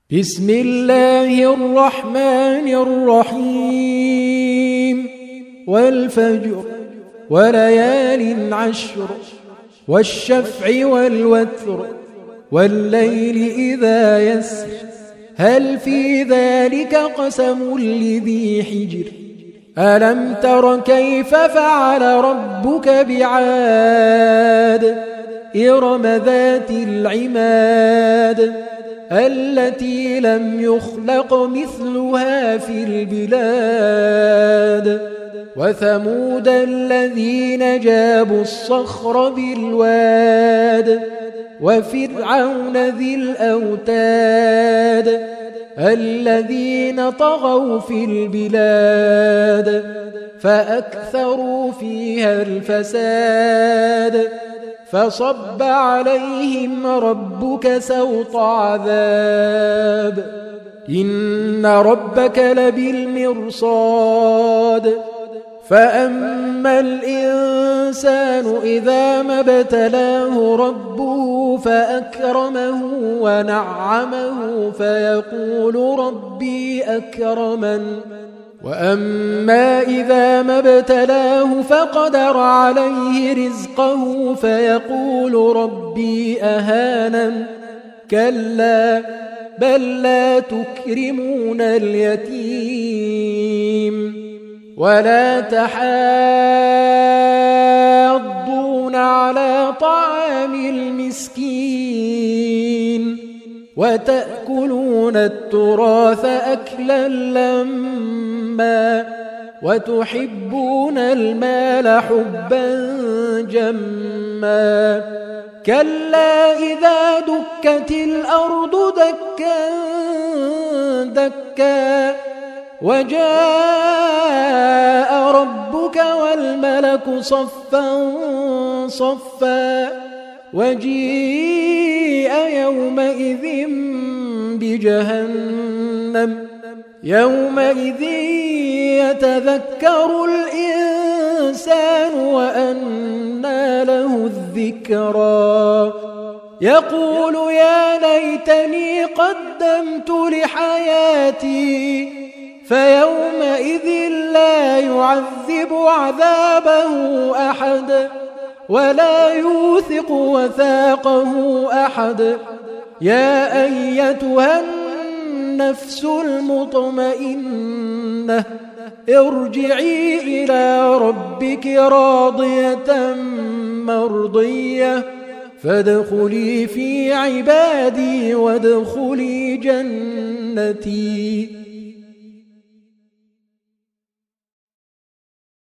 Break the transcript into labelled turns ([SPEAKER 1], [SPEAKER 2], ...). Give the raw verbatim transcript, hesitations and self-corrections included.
[SPEAKER 1] بسم الله الرحمن الرحيم والفجر وليال عشر والشفع والوتر والليل إذا يسر هل في ذلك قسم لذي حجر ألم تر كيف فعل ربك بعاد إرم ذات العماد التي لم يخلق مثلها في البلاد وثمود الذين جابوا الصخر بالواد وفرعون ذي الأوتاد الذين طغوا في البلاد فأكثروا فيها الفساد فصب عليهم ربك سوط عذاب إن ربك لبالمرصاد فأما الإنسان إذا ما ابتلاه ربه فأكرمه ونعمه فيقول ربي أكرمن وأما إذا ما ابتلاه فقدر عليه رزقه فيقول ربي أهانن كلا بل لا تكرمون اليتيم ولا تحاضون على طعام المسكين وتأكلون التراث أكلا لما وتحبون المال حبا جما كلا إذا دكت الأرض دكا دكا وجاء ربك والملك صفا صفا وجيء يومئذ بجهنم يومئذ يتذكر الإنسان وأنى له الذكرى يقول يا ليتني قدمت لحياتي فيومئذ لا يعذب عذابه أحد ولا يوثق وثاقه أحد يا أيتها النفس المطمئنة ارجعي إلى ربك راضية مرضية فادخلي في عبادي وادخلي جنتي